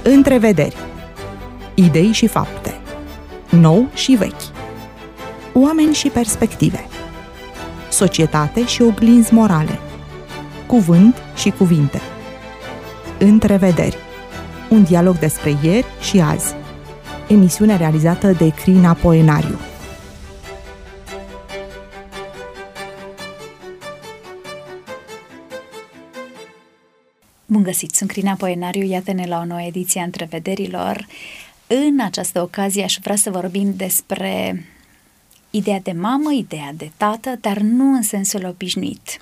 Întrevederi. Idei și fapte. Nou și vechi. Oameni și perspective. Societate și oglinzi morale. Cuvânt și cuvinte. Întrevederi. Un dialog despre ieri și azi. Emisiune realizată de Crina Poenariu. Bun găsit, sunt Crina Poenariu, iată-ne la o nouă ediție a Întrevederilor. În această ocazie aș vrea să vorbim despre ideea de mamă, ideea de tată, dar nu în sensul obișnuit.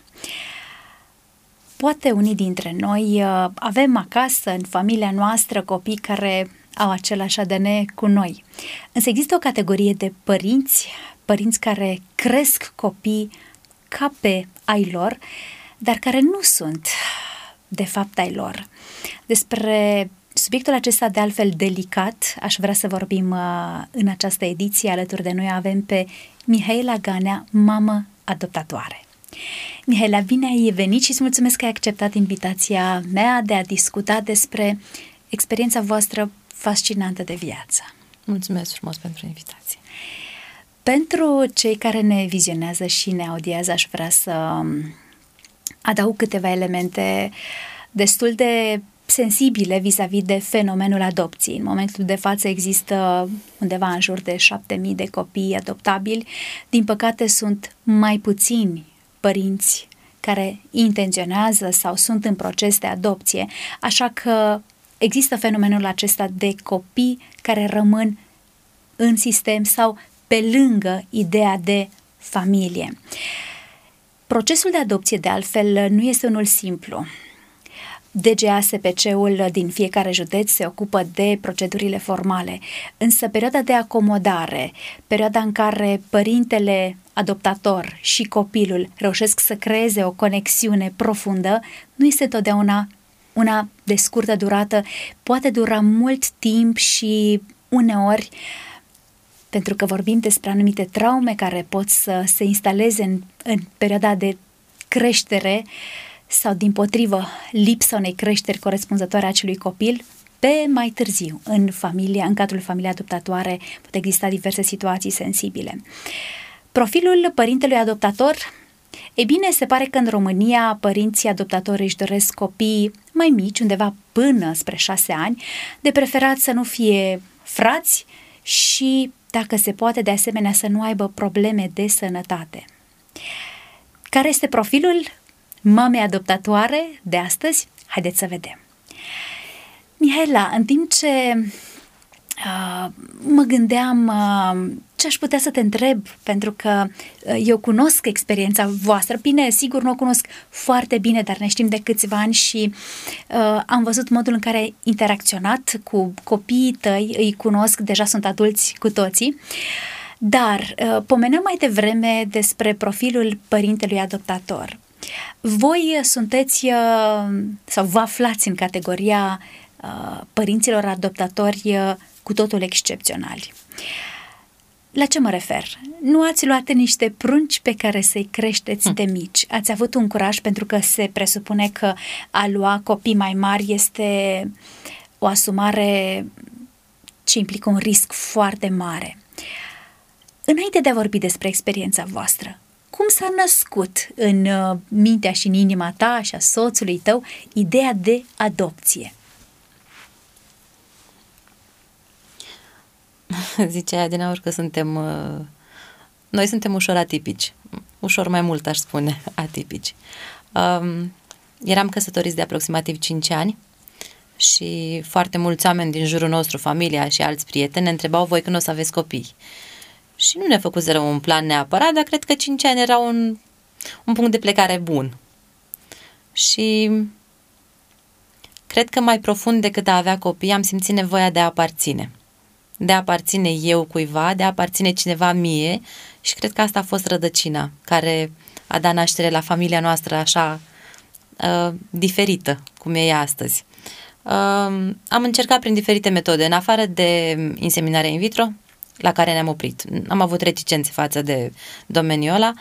Poate unii dintre noi avem acasă, în familia noastră, copii care au același ADN cu noi. Însă există o categorie de părinți care cresc copii ca pe ai lor, dar care nu sunt de fapt ai lor. Despre subiectul acesta de altfel delicat aș vrea să vorbim în această ediție. Alături de noi avem pe Mihaela Ganea, mamă adoptatoare. Mihaela, bine ai venit și îți mulțumesc că ai acceptat invitația mea de a discuta despre experiența voastră fascinantă de viață. Mulțumesc frumos pentru invitație. Pentru cei care ne vizionează și ne audiază, aș vrea să adaug câteva elemente destul de sensibile vis-a-vis de fenomenul adopției. În momentul de față există undeva în jur de 7.000 de copii adoptabili. Din păcate sunt mai puțini părinți care intenționează sau sunt în proces de adopție, așa că există fenomenul acesta de copii care rămân în sistem sau pe lângă ideea de familie. Procesul de adopție, de altfel, nu este unul simplu. DGASPC-ul din fiecare județ se ocupă de procedurile formale, însă perioada de acomodare, perioada în care părintele adoptator și copilul reușesc să creeze o conexiune profundă, nu este totdeauna una de scurtă durată, poate dura mult timp și uneori, pentru că vorbim despre anumite traume care pot să se instaleze în perioada de creștere sau, dimpotrivă, lipsa unei creșteri corespunzătoare a acelui copil, pe mai târziu, în cadrul familiei adoptatoare, pot exista diverse situații sensibile. Profilul părintelui adoptator, e bine, se pare că în România părinții adoptatori își doresc copii mai mici, undeva până spre 6 ani, de preferat să nu fie frați și, dacă se poate, de asemenea, să nu aibă probleme de sănătate. Care este profilul mamei adoptatoare de astăzi? Haideți să vedem. Mihaela, în timp ce mă gândeam ce aș putea să te întreb, pentru că eu cunosc experiența voastră, bine, sigur nu o cunosc foarte bine, dar ne știm de câțiva ani și am văzut modul în care ai interacționat cu copiii tăi, îi cunosc, deja sunt adulți cu toții, dar pomeneam mai devreme despre profilul părintelui adoptator. Voi sunteți sau vă aflați în categoria părinților adoptatori cu totul excepționali. La ce mă refer? Nu ați luat niște prunci pe care să-i creșteți de mici. Ați avut un curaj, pentru că se presupune că a lua copii mai mari este o asumare ce implică un risc foarte mare. Înainte de a vorbi despre experiența voastră, cum s-a născut în mintea și în inima ta și a soțului tău ideea de adopție? Zice aia din aur că noi suntem ușor atipici, ușor mai mult aș spune atipici. Eram căsătoriți de aproximativ 5 ani și foarte mulți oameni din jurul nostru, familia și alți prieteni, ne întrebau: voi când o să aveți copii? Și nu ne făcuseră un plan neapărat, dar cred că 5 ani era un punct de plecare bun. Și cred că mai profund decât a avea copii am simțit nevoia de a aparține. De a aparține eu cuiva, de a aparține cineva mie, și cred că asta a fost rădăcina care a dat naștere la familia noastră așa diferită, cum e ea astăzi. Am încercat prin diferite metode, în afară de inseminarea in vitro, la care ne-am oprit. Am avut reticențe față de domeniul ăla.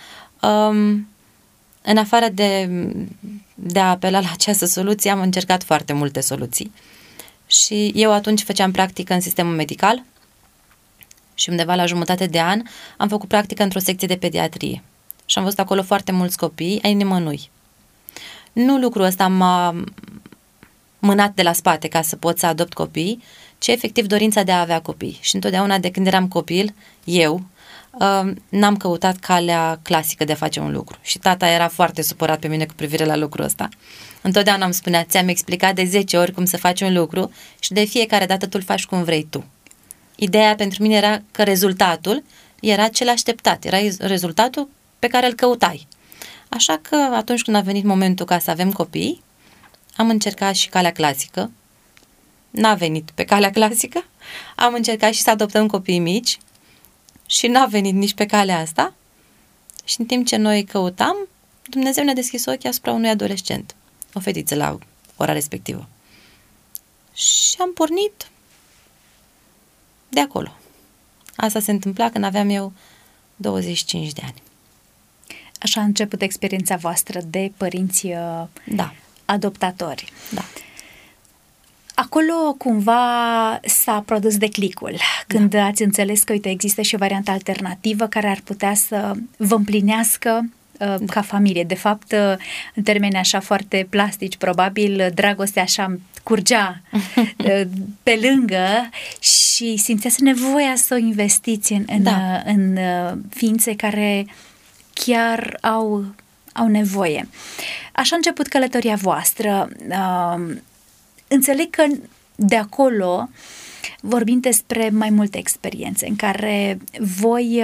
În afară de a apela la această soluție, am încercat foarte multe soluții. Și eu atunci făceam practică în sistemul medical și undeva la jumătate de an am făcut practică într-o secție de pediatrie. Și am văzut acolo foarte mulți copii ai nimănui. Nu lucrul ăsta m-a mânat de la spate ca să pot să adopt copii, ci efectiv dorința de a avea copii. Și întotdeauna de când eram copil, eu n-am căutat calea clasică de a face un lucru. Și tata era foarte supărat pe mine cu privire la lucrul ăsta. Întotdeauna îmi spunea, ți-am explicat de 10 ori cum să faci un lucru și de fiecare dată tu îl faci cum vrei tu. Ideea pentru mine era că rezultatul era cel așteptat, era rezultatul pe care îl căutai. Așa că atunci când a venit momentul ca să avem copii, am încercat și calea clasică. N-a venit pe calea clasică. Am încercat și să adoptăm copii mici și n-a venit nici pe calea asta. Și în timp ce noi căutam, Dumnezeu ne-a deschis ochii asupra unui adolescent, o fetiță la ora respectivă. Și am pornit de acolo. Asta se întâmpla când aveam eu 25 de ani. Așa a început experiența voastră de părinți adoptatori. Da. Acolo cumva s-a produs declicul, când ați înțeles că, uite, există și o variantă alternativă care ar putea să vă împlinească ca familie. De fapt, în termeni așa foarte plastici, probabil, dragostea așa curgea pe lângă și simțeați nevoia să o investiți în ființe care chiar au nevoie. Așa a început călătoria voastră. Înțeleg că de acolo vorbim despre mai multe experiențe în care voi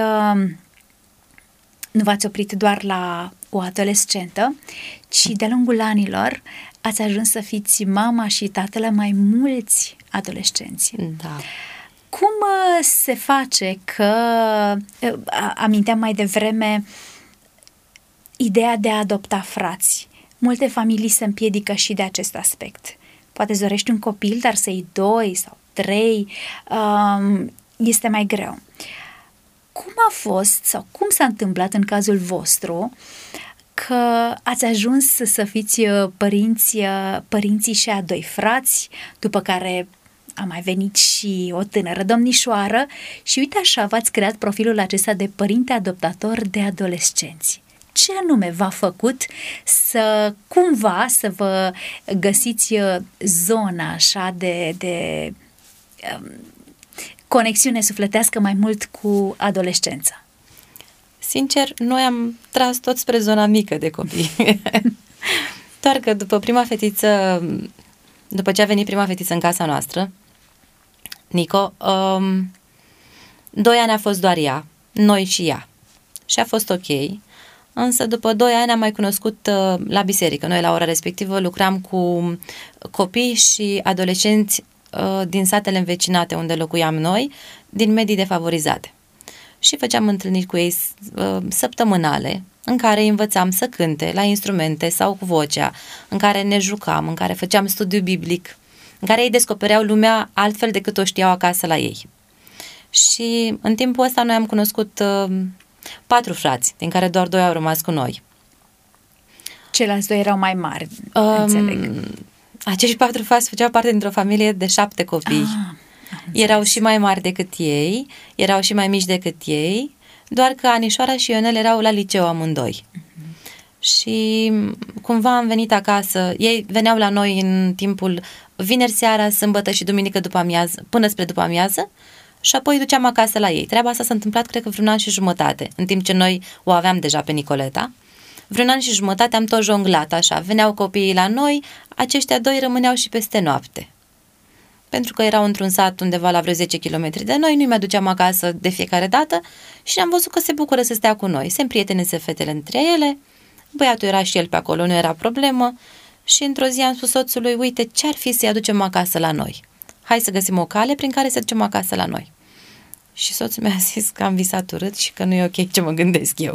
nu v-ați oprit doar la o adolescentă, ci de-a lungul anilor ați ajuns să fiți mama și tată la mai mulți adolescenți. Da. Cum se face că, aminteam mai devreme, ideea de a adopta frați? Multe familii se împiedică și de acest aspect. Poate îți dorești un copil, dar să iei 2 sau 3, este mai greu. Cum a fost sau cum s-a întâmplat în cazul vostru că ați ajuns să fiți părinții și a 2 frați, după care a mai venit și o tânără domnișoară și uite așa v-ați creat profilul acesta de părinte adoptator de adolescenți? Ce anume v-a făcut să cumva să vă găsiți zona așa de conexiune sufletească mai mult cu adolescența? Sincer, noi am tras tot spre zona mică de copii. Doar că după ce a venit prima fetiță în casa noastră, Nico, 2 ani a fost doar ea, noi și ea. Și a fost ok. Însă după 2 ani am mai cunoscut la biserică. Noi la ora respectivă lucram cu copii și adolescenți din satele învecinate unde locuiam noi, din medii defavorizate. Și făceam întâlniri cu ei săptămânale, în care îi învățam să cânte la instrumente sau cu vocea, în care ne jucam, în care făceam studiu biblic, în care ei descopereau lumea altfel decât o știau acasă la ei. Și în timpul ăsta noi am cunoscut 4 frați, din care doar 2 au rămas cu noi. Ceilalți 2 erau mai mari, înțeleg. Acești 4 frați făceau parte dintr-o familie de 7 copii. Erau și mai mari decât ei, erau și mai mici decât ei, doar că Anișoara și Ionel erau la liceu amândoi. Și cumva am venit acasă, ei veneau la noi în timpul vineri seara, sâmbătă și duminică după amiază, până spre după amiază, și apoi duceam acasă la ei. Treaba asta s-a întâmplat, cred că, vreun an și jumătate, în timp ce noi o aveam deja pe Nicoleta. Vreun an și jumătate am tot jonglat așa. Veneau copiii la noi, aceștia 2 rămâneau și peste noapte. Pentru că erau într-un sat undeva la vreo 10 km de noi, nu-i mai duceam acasă de fiecare dată și am văzut că se bucură să stea cu noi. Se împrietenese fetele între ele, băiatul era și el pe acolo, nu era problemă și într-o zi am spus soțului, uite, ce-ar fi să-i aducem acasă la noi? Hai să găsim o cale prin care să ducem acasă la noi. Și soțul mi-a zis că am visat urât și că nu e ok ce mă gândesc eu.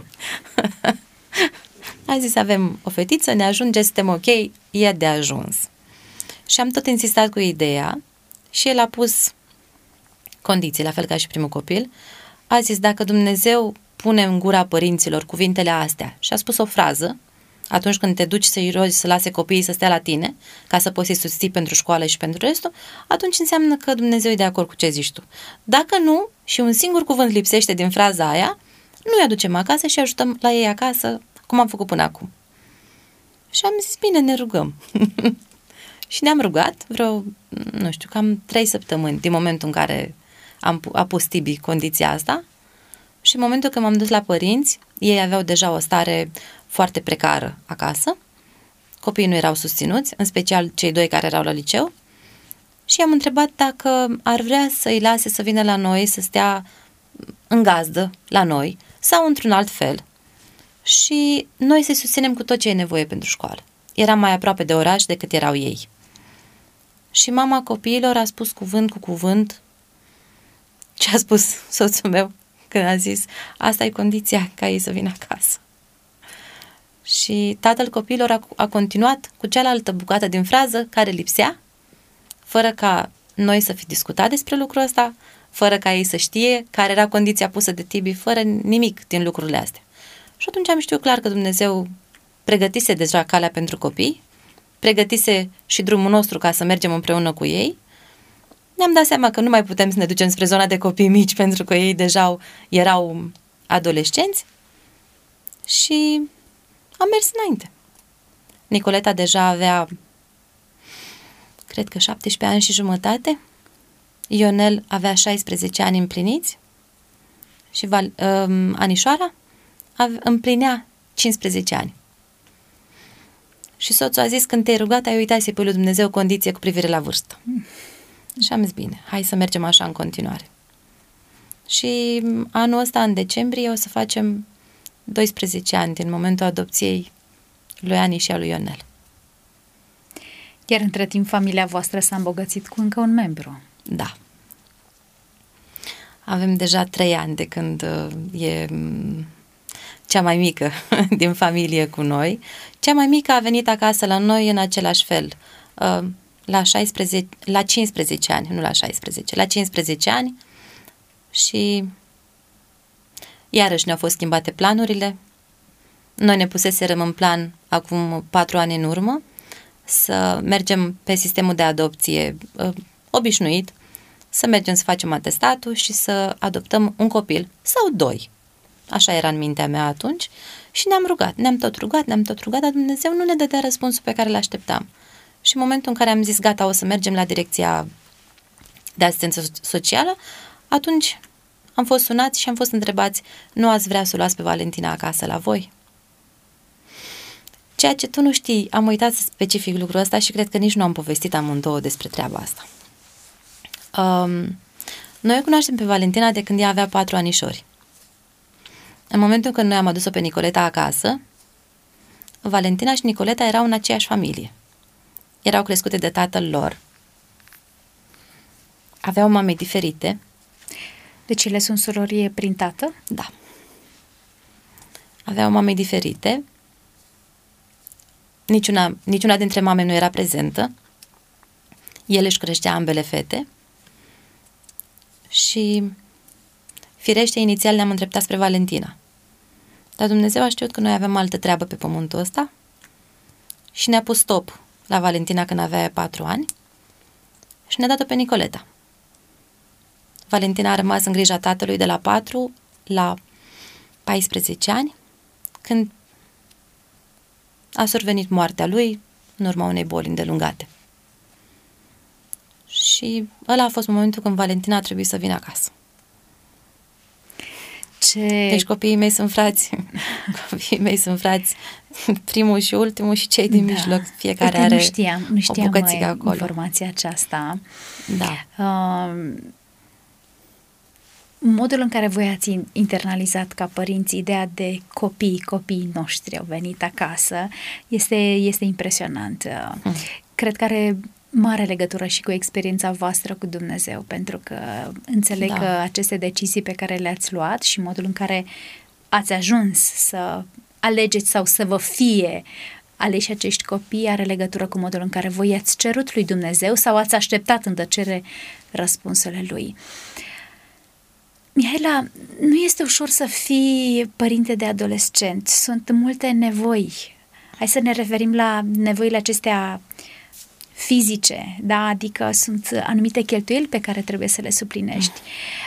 A zis, avem o fetiță, ne ajunge, suntem ok, e de ajuns. Și am tot insistat cu ideea și el a pus condiții, la fel ca și primul copil. A zis, dacă Dumnezeu pune în gura părinților cuvintele astea și a spus o frază, atunci când te duci să-i rogi să lase copiii să stea la tine, ca să poți să-i susții pentru școală și pentru restul, atunci înseamnă că Dumnezeu e de acord cu ce zici tu. Dacă nu, și un singur cuvânt lipsește din fraza aia, nu-i aducem acasă și ajutăm la ei acasă, cum am făcut până acum. Și am zis, bine, ne rugăm. Și ne-am rugat vreo, nu știu, cam 3 săptămâni din momentul în care a pus Tibi condiția asta. Și în momentul când m-am dus la părinți, ei aveau deja o stare foarte precară acasă. Copiii nu erau susținuți, în special cei 2 care erau la liceu. Și i-am întrebat dacă ar vrea să-i lase să vină la noi, să stea în gazdă la noi sau într-un alt fel. Și noi să-i susținem cu tot ce e nevoie pentru școală. Eram mai aproape de oraș decât erau ei. Și mama copiilor a spus cuvânt cu cuvânt ce a spus soțul meu când a zis, asta e condiția ca ei să vină acasă. Și tatăl copiilor a continuat cu cealaltă bucată din frază care lipsea, fără ca noi să fi discutat despre lucrul ăsta, fără ca ei să știe care era condiția pusă de Tibi, fără nimic din lucrurile astea. Și atunci am știut clar că Dumnezeu pregătise deja calea pentru copii, pregătise și drumul nostru ca să mergem împreună cu ei. Ne-am dat seama că nu mai putem să ne ducem spre zona de copii mici pentru că ei deja erau adolescenți și am mers înainte. Nicoleta deja avea, cred că 17 ani și jumătate, Ionel avea 16 ani împliniți și Anișoara împlinea 15 ani. Și soțul a zis, când te-ai rugat, ai uitat să-i pui lui Dumnezeu condiție cu privire la vârstă. Și am zis, bine, hai să mergem așa în continuare. Și anul ăsta, în decembrie, o să facem 12 ani din momentul adopției lui Ani și a lui Ionel. Iar între timp, familia voastră s-a îmbogățit cu încă un membru. Da. Avem deja 3 ani de când e cea mai mică din familie cu noi. Cea mai mică a venit acasă la noi în același fel. La 15 ani, nu la 16, la 15 ani și iarăși ne-au fost schimbate planurile. Noi ne puseserăm în plan acum 4 ani în urmă să mergem pe sistemul de adopție obișnuit, să mergem să facem atestatul și să adoptăm un copil sau 2. Așa era în mintea mea atunci și ne-am rugat, ne-am tot rugat, dar Dumnezeu nu ne dădea răspunsul pe care îl așteptam. Și în momentul în care am zis, gata, o să mergem la direcția de asistență socială, atunci am fost sunați și am fost întrebați, nu ați vrea să o luați pe Valentina acasă la voi? Ceea ce tu nu știi, am uitat să specific lucrul ăsta și cred că nici nu am povestit amândouă despre treaba asta. Noi o cunoaștem pe Valentina de când ea avea 4 anișori. În momentul când noi am adus-o pe Nicoleta acasă, Valentina și Nicoleta erau în aceeași familie. Erau crescute de tatăl lor. Aveau mame diferite. Deci ele sunt surori prin tată? Da. Aveau mame diferite. Niciuna dintre mame nu era prezentă. El își creștea ambele fete. Și firește, inițial ne-am îndreptat spre Valentina. Dar Dumnezeu a știut că noi aveam altă treabă pe pământul ăsta și ne-a pus stop la Valentina când avea 4 ani și ne-a dat-o pe Nicoleta. Valentina a rămas în grija tatălui de la 4 la 14 ani, când a survenit moartea lui în urma unei boli îndelungate. Și ăla a fost momentul când Valentina a trebuit să vină acasă. Deci copiii mei sunt frați. Copiii mei sunt frați. Primul și ultimul și cei din mijloc. Fiecare are nu știam o bucățică acolo. Informația aceasta. Da. Modul în care voi ați internalizat ca părinți ideea de copiii noștri au venit acasă este impresionant. Cred că are mare legătură și cu experiența voastră cu Dumnezeu, pentru că înțeleg că aceste decizii pe care le-ați luat și modul în care ați ajuns să alegeți sau să vă fie aleși acești copii are legătură cu modul în care voi ați cerut lui Dumnezeu sau ați așteptat în tăcere răspunsurile lui. Mihaela, nu este ușor să fii părinte de adolescent. Sunt multe nevoi Hai să ne referim la nevoile acestea fizice, da? Adică sunt anumite cheltuieli pe care trebuie să le suplinești.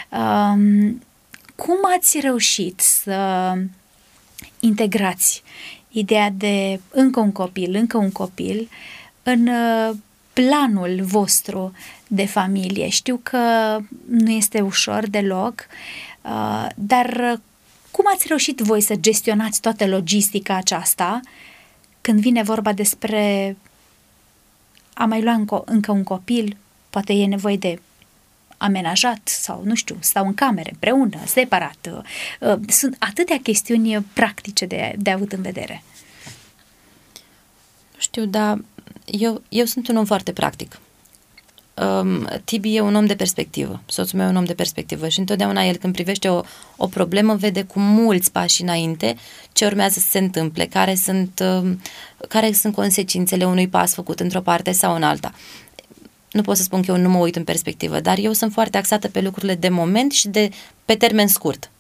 Cum ați reușit să integrați ideea de încă un copil în planul vostru de familie? Știu că nu este ușor deloc, dar cum ați reușit voi să gestionați toată logistica aceasta când vine vorba despre a mai lua încă un copil? Poate e nevoie de amenajat sau, nu știu, stau în camere, împreună, separat. Sunt atâtea chestiuni practice de avut în vedere. Nu știu, dar eu sunt un om foarte practic. Tibi e un om de perspectivă, soțul meu e un om de perspectivă și întotdeauna el când privește o problemă vede cu mulți pași înainte ce urmează să se întâmple, care sunt consecințele unui pas făcut într-o parte sau în alta. Nu pot să spun că eu nu mă uit în perspectivă, dar eu sunt foarte axată pe lucrurile de moment și pe termen scurt.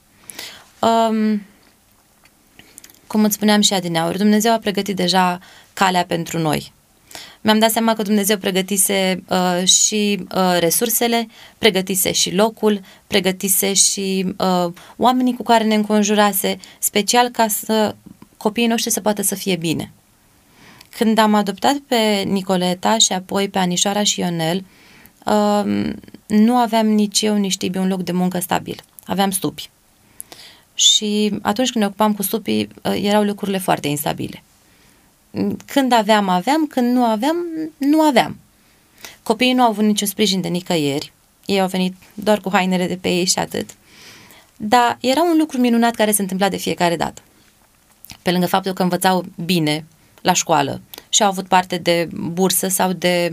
Cum îți spuneam și adineauri, Dumnezeu a pregătit deja calea pentru noi. Mi-am dat seama că Dumnezeu pregătise și resursele, pregătise și locul, pregătise și oamenii cu care ne înconjurase, special ca să copiii noștri să poată să fie bine. Când am adoptat pe Nicoleta și apoi pe Anișoara și Ionel, nu aveam nici eu, nici Tibi un loc de muncă stabil. Aveam stupi. Și atunci când ne ocupam cu stupii, erau lucrurile foarte instabile. Când aveam, când nu aveam. Copiii nu au avut niciun sprijin de nicăieri. Ei au venit doar cu hainele de pe ei și atât. Dar era un lucru minunat care se întâmpla de fiecare dată. Pe lângă faptul că învățau bine la școală și au avut parte de bursă sau de,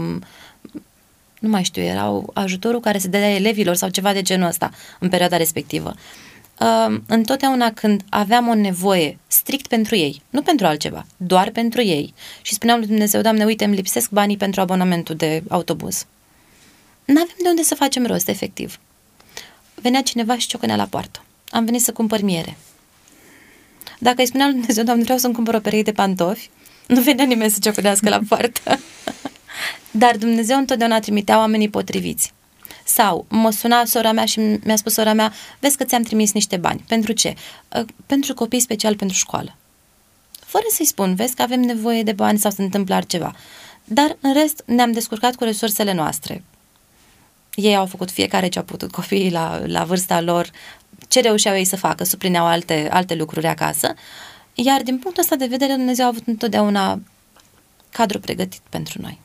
nu mai știu, erau ajutorul care se dădea elevilor sau ceva de genul ăsta în perioada respectivă. Întotdeauna când aveam o nevoie strict pentru ei, nu pentru altceva, doar pentru ei, și spuneam lui Dumnezeu: Doamne, uite, îmi lipsesc banii pentru abonamentul de autobuz. N-avem de unde să facem rost, efectiv. Venea cineva și ciocănea la poartă. Am venit să cumpăr miere. Dacă îi spuneam lui Dumnezeu: Doamne, vreau să-mi cumpăr o pereche de pantofi, nu venea nimeni să ciocănească la poartă. Dar Dumnezeu întotdeauna trimitea oamenii potriviți. Sau mă suna sora mea și mi-a spus sora mea: vezi că ți-am trimis niște bani. Pentru ce? Pentru copii, special pentru școală. Fără să-i spun: vezi că avem nevoie de bani sau se întâmplă altceva. Dar în rest ne-am descurcat cu resursele noastre. Ei au făcut fiecare ce au putut, copiii la vârsta lor, ce reușeau ei să facă, suplineau alte lucruri acasă. Iar din punctul ăsta de vedere, Dumnezeu a avut întotdeauna cadru pregătit pentru noi.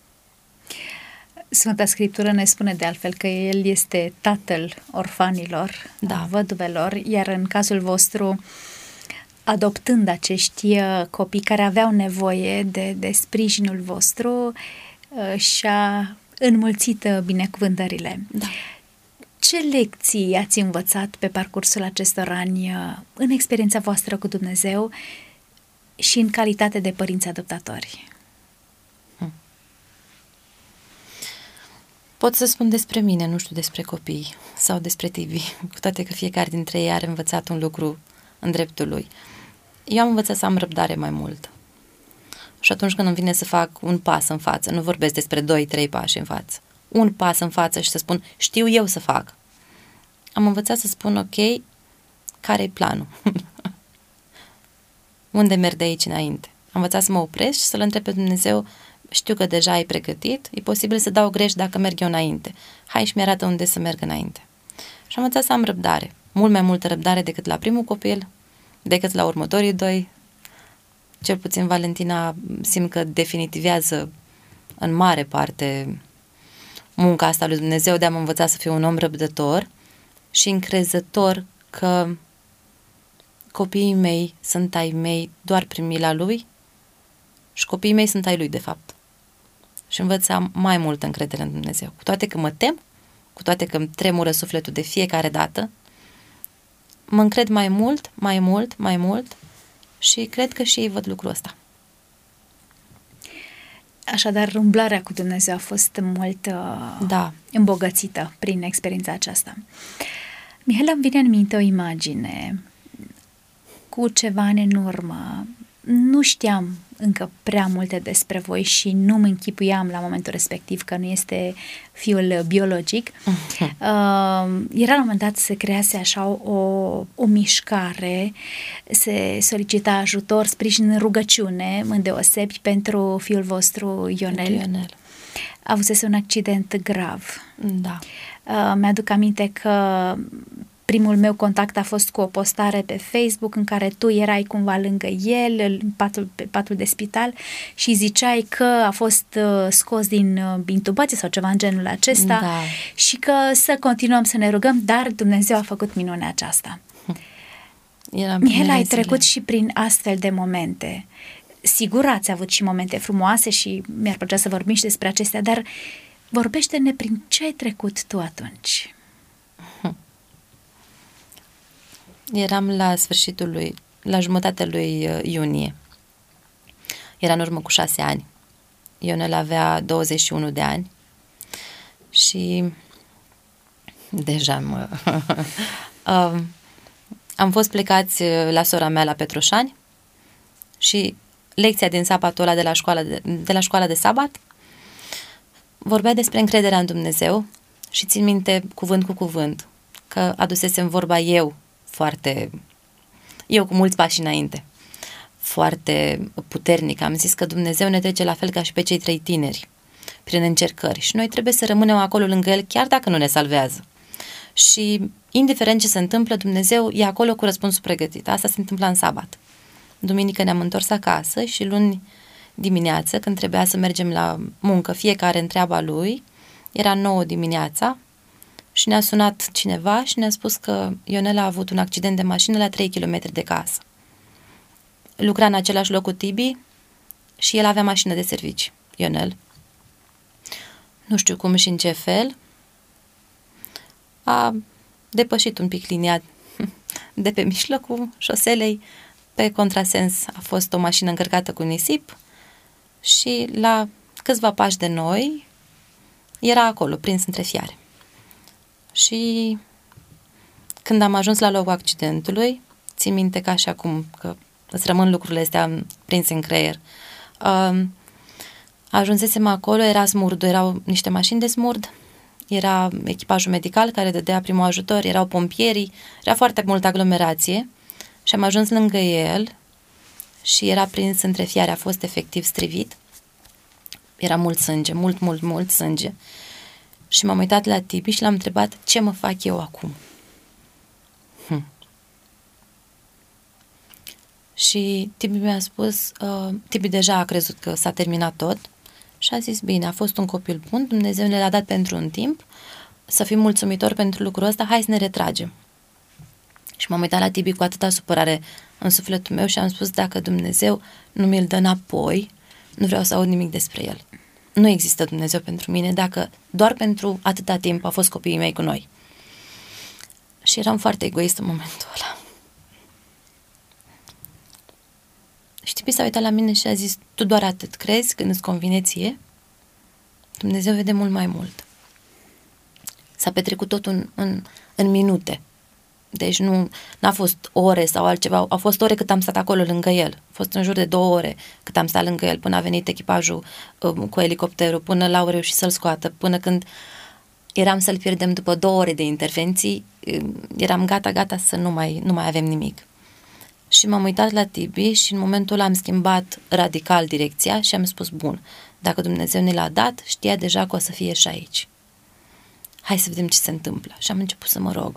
Sfânta Scriptură ne spune de altfel că El este tatăl orfanilor, da, văduvelor, iar în cazul vostru, adoptând acești copii care aveau nevoie de sprijinul vostru, și-a înmulțit binecuvântările. Da. Ce lecții ați învățat pe parcursul acestor ani în experiența voastră cu Dumnezeu și în calitate de părinți adoptatori? Pot să spun despre mine, nu știu despre copii sau despre Tibi, cu toate că fiecare dintre ei are învățat un lucru în dreptul lui. Eu am învățat să am răbdare mai mult. Și atunci când îmi vine să fac un pas în față, nu vorbesc despre 2-3 pași în față, un pas în față și să spun: știu eu să fac. Am învățat să spun: ok, care-i planul? Unde merg de aici înainte? Am învățat să mă opresc și să-L întreb pe Dumnezeu: știu că deja ai pregătit, e posibil să dau greș dacă merg eu înainte. Hai și mi-arată unde să merg înainte. Și am învățat să am răbdare, mult mai multă răbdare decât la primul copil, decât la următorii 2. Cel puțin Valentina simt că definitivează în mare parte munca asta lui Dumnezeu, de a-mi învăța să fiu un om răbdător și încrezător că copiii mei sunt ai mei doar prin mila Lui și copiii mei sunt ai Lui, de fapt. Și învăț să am mai multă încredere în Dumnezeu. Cu toate că mă tem, cu toate că îmi tremură sufletul de fiecare dată, mă încred mai mult și cred că și ei văd lucrul ăsta. Așadar, umblarea cu Dumnezeu a fost mult îmbogățită prin experiența aceasta. Mihaela, îmi vine în minte o imagine cu ceva ani în urmă. nu știam încă prea multe despre voi și nu mă închipuiam la momentul respectiv că nu este fiul biologic. Era la un moment dat se crease așa o mișcare, se solicita ajutor, sprijin, rugăciune, îndeosebi pentru fiul vostru Ionel. Avusese un accident grav. Da. Mi-aduc aminte că primul meu contact a fost cu o postare pe Facebook în care tu erai cumva lângă el, pe patul de spital și ziceai că a fost scos din intubație sau ceva în genul acesta, da, și că să continuăm să ne rugăm, dar Dumnezeu a făcut minunea aceasta. Mihaela, ai trecut și prin astfel de momente. Sigur ați avut și momente frumoase și mi-ar plăcea să vorbim și despre acestea, dar vorbește-ne prin ce ai trecut tu atunci. Eram la jumătatea lui iunie. Era în urmă cu 6 ani. Ionel avea 21 de ani și deja am fost plecați la sora mea la Petroșani și lecția din sabatul ăla de la școala de sabat vorbea despre încrederea în Dumnezeu și țin minte cuvânt cu cuvânt că adusesem vorba eu cu mulți pași înainte, foarte puternic. Am zis că Dumnezeu ne trece la fel ca și pe cei 3 tineri, prin încercări și noi trebuie să rămânem acolo lângă El, chiar dacă nu ne salvează. Și indiferent ce se întâmplă, Dumnezeu e acolo cu răspunsul pregătit. Asta se întâmpla în sabat. Duminică ne-am întors acasă și luni dimineață, când trebuia să mergem la muncă, fiecare în treaba lui, era 9 dimineața, și ne-a sunat cineva și ne-a spus că Ionel a avut un accident de mașină la 3 km de casă. Lucra în același loc cu Tibi și el avea mașină de servici, Ionel. Nu știu cum și în ce fel, a depășit un pic linia de pe mijlocul șoselei, pe contrasens a fost o mașină încărcată cu nisip și la câțiva pași de noi era acolo, prins între fiare. Și când am ajuns la locul accidentului, țin minte ca și acum, că îți rămân lucrurile astea prinse în creier, ajunsesem acolo, era smurd, erau niște mașini de smurd, era echipajul medical care dădea primul ajutor, erau pompierii, era foarte multă aglomerație și am ajuns lângă el și era prins între fiare, a fost efectiv strivit. Era mult sânge, mult sânge. Și m-am uitat la Tibi și l-am întrebat ce mă fac eu acum. Și Tibi mi-a spus, Tibi deja a crezut că s-a terminat tot și a zis, bine, a fost un copil bun, Dumnezeu ne l-a dat pentru un timp, să fim mulțumitori pentru lucrul ăsta, hai să ne retragem. Și m-am uitat la Tibi cu atâta supărare în sufletul meu și am spus, dacă Dumnezeu nu mi-l dă înapoi, nu vreau să aud nimic despre el. Nu există Dumnezeu pentru mine dacă doar pentru atâta timp a fost copiii mei cu noi. Și eram foarte egoist în momentul ăla. Și Tibi s-a uitat la mine și a zis, tu doar atât crezi când îți convine ție? Dumnezeu vede mult mai mult. S-a petrecut totul în minute. Deci nu a fost ore sau altceva, au fost ore cât am stat acolo lângă el. A fost în jur de 2 ore cât am stat lângă el, până a venit echipajul cu elicopterul, până l-au reușit să-l scoată, până când eram să-l pierdem după 2 ore de intervenții, eram gata să nu mai avem nimic. Și m-am uitat la Tibi și în momentul ăla am schimbat radical direcția și am spus, bun, dacă Dumnezeu ne l-a dat, știa deja că o să fie și aici. Hai să vedem ce se întâmplă. Și am început să mă rog.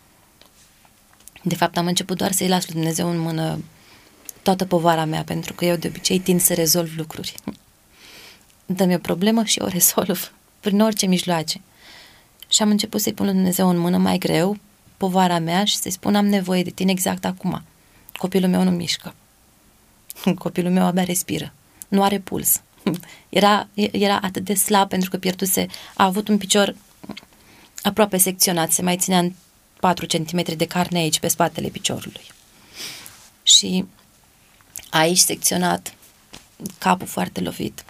De fapt, am început doar să-i las lui Dumnezeu în mână toată povara mea, pentru că eu de obicei tind să rezolv lucruri. Dă-mi o problemă și o rezolv prin orice mijloace. Și am început să-i pun lui Dumnezeu în mână mai greu povara mea și să-i spun, am nevoie de tine exact acum. Copilul meu nu mișcă. Copilul meu abia respiră. Nu are puls. Era atât de slab pentru că a avut un picior aproape secționat, se mai ținea în 4 cm de carne aici, pe spatele piciorului. Și aici secționat, capul foarte lovit.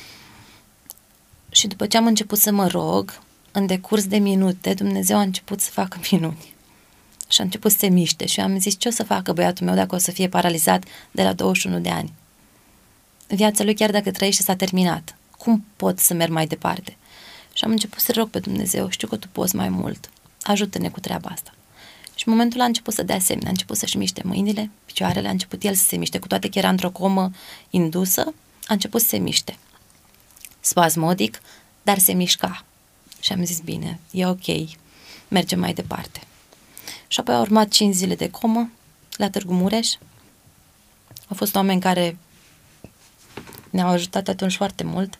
Și după ce am început să mă rog, în decurs de minute, Dumnezeu a început să facă minuni. Și a început să se miște și am zis, ce o să facă băiatul meu dacă o să fie paralizat de la 21 de ani? Viața lui, chiar dacă trăiește, s-a terminat. Cum pot să merg mai departe? Și am început să rog pe Dumnezeu, știu că Tu poți mai mult, ajută-ne cu treaba asta. Și în momentul ăla a început să dea semne, a început să-și miște mâinile, picioarele, a început el să se miște, cu toate că era într-o comă indusă, a început să se miște. Spasmodic, dar se mișca. Și am zis, bine, e ok, mergem mai departe. Și apoi au urmat 5 zile de comă la Târgu Mureș. Au fost oameni care ne-au ajutat atunci foarte mult.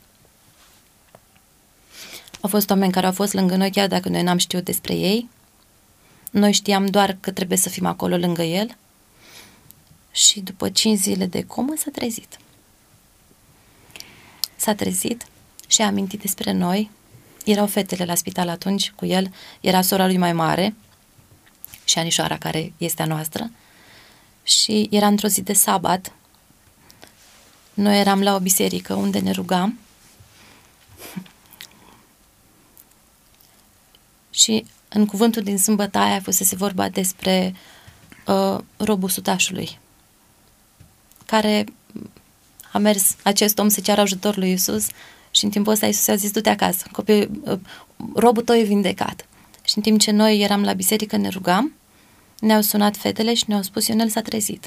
Au fost oameni care au fost lângă noi, chiar dacă noi n-am știut despre ei. Noi știam doar că trebuie să fim acolo lângă el. Și după 5 zile de comă s-a trezit. S-a trezit și a amintit despre noi. Erau fetele la spital atunci cu el, era sora lui mai mare și Anișoara, care este a noastră. Și era într-o zi de sabat. Noi eram la o biserică unde ne rugam. Și în cuvântul din sâmbătă aia fusese vorba despre robul sutașului, care a mers acest om să ceară ajutorul lui Iisus și în timpul ăsta Iisus a zis, du-te acasă, robul tău e vindecat. Și în timp ce noi eram la biserică, ne rugam, ne-au sunat fetele și ne-au spus, Ionel s-a trezit.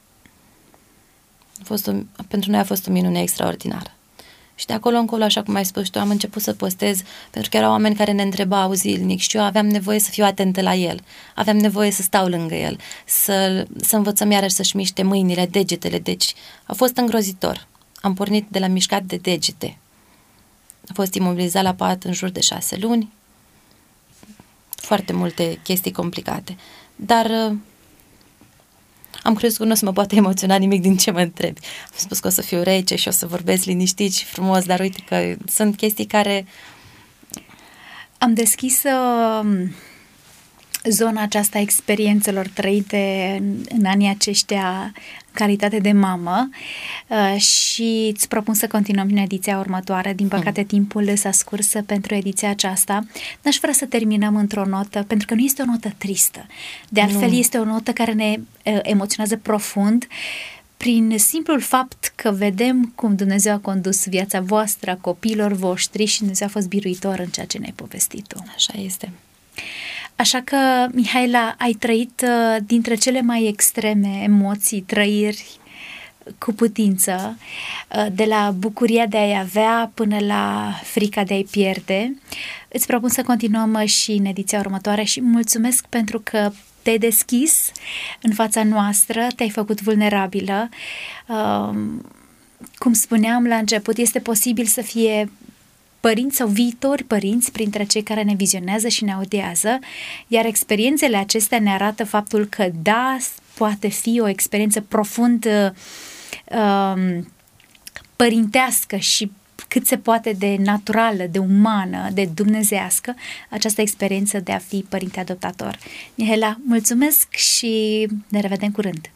Pentru noi a fost o minune extraordinară. Și de acolo încolo, așa cum ai spus tu, am început să postez, pentru că erau oameni care ne întrebau zilnic și eu aveam nevoie să fiu atentă la el, aveam nevoie să stau lângă el, să învățăm iarăși să-și miște mâinile, degetele, deci a fost îngrozitor. Am pornit de la mișcat de degete. A fost imobilizat la pat în jur de 6 luni, foarte multe chestii complicate, dar am crezut că nu o să mă poate emoționa nimic din ce mă întrebi. Am spus că o să fiu rece și o să vorbesc liniștit și frumos, dar uite că sunt chestii care... Am deschis zona aceasta experiențelor trăite în anii aceștia în calitate de mamă și îți propun să continuăm în ediția următoare. Din păcate, timpul s-a scurs pentru ediția aceasta. N-aș vrea să terminăm într-o notă, pentru că nu este o notă tristă. De altfel, este o notă care ne emoționează profund prin simplul fapt că vedem cum Dumnezeu a condus viața voastră, a copiilor voștri și Dumnezeu a fost biruitor în ceea ce ne-ai povestit tu. Așa este. Așa că, Mihaela, ai trăit dintre cele mai extreme emoții, trăiri cu putință, de la bucuria de a-i avea până la frica de a-i pierde. Îți propun să continuăm și în ediția următoare și mulțumesc pentru că te-ai deschis în fața noastră, te-ai făcut vulnerabilă. Cum spuneam la început, este posibil să fie părinți sau viitori părinți printre cei care ne vizionează și ne audiază, iar experiențele acestea ne arată faptul că da, poate fi o experiență profund părintească și cât se poate de naturală, de umană, de dumnezească, această experiență de a fi părinte adoptator. Mihaela, mulțumesc și ne revedem curând!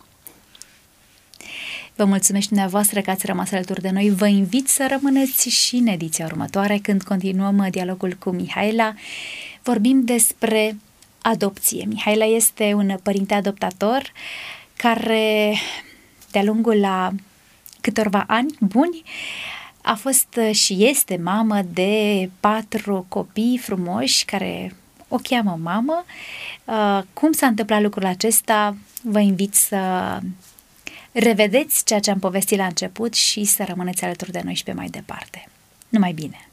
Vă mulțumesc și dumneavoastră că ați rămas alături de noi. Vă invit să rămâneți și în ediția următoare, când continuăm dialogul cu Mihaela. Vorbim despre adopție. Mihaela este un părinte adoptator care, de-a lungul la câtorva ani buni, a fost și este mamă de 4 copii frumoși care o cheamă mamă. Cum s-a întâmplat lucrul acesta? Vă invit să revedeți ceea ce am povestit la început și să rămâneți alături de noi și pe mai departe. Numai bine!